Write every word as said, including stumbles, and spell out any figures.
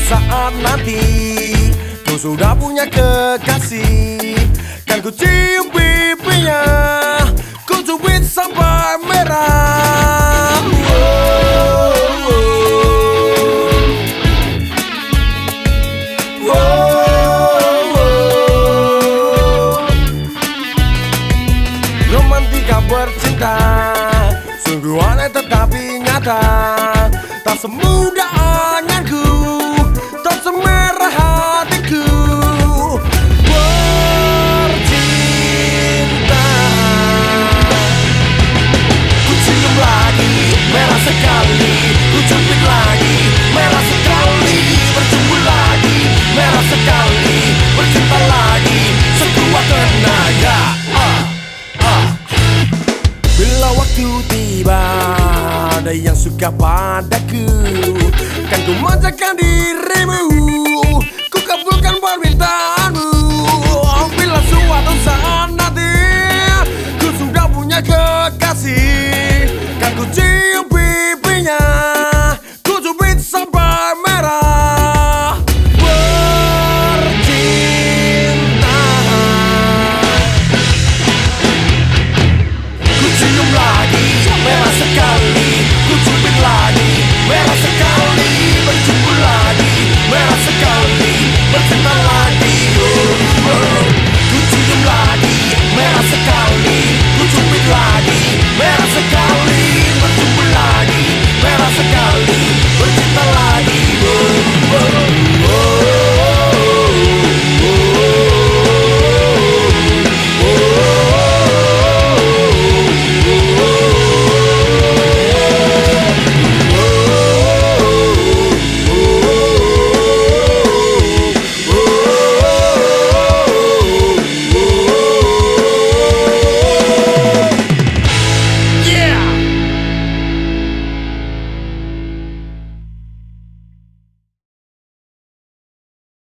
saat nanti kau sudah punya kekasih, kan ku cium pipinya, ku cubit sampai merah. Wow, wow, wow. Romantika bercinta sungguh aneh tetapi nyata, tak semudah anganku, tak semerah hatiku. Bercinta, ku cium lagi, merah sekali, ku cubit lagi, merah sekali, bercumbu lagi, merah sekali, bercinta lagi, sekuat tenaga. ah, ah. Bila waktu tiba, ada yang suka padaku, kan ku manjakan dirimu, ku kabulkan permintaanmu. Bila suatu saat nanti ku sudah punya kekasih,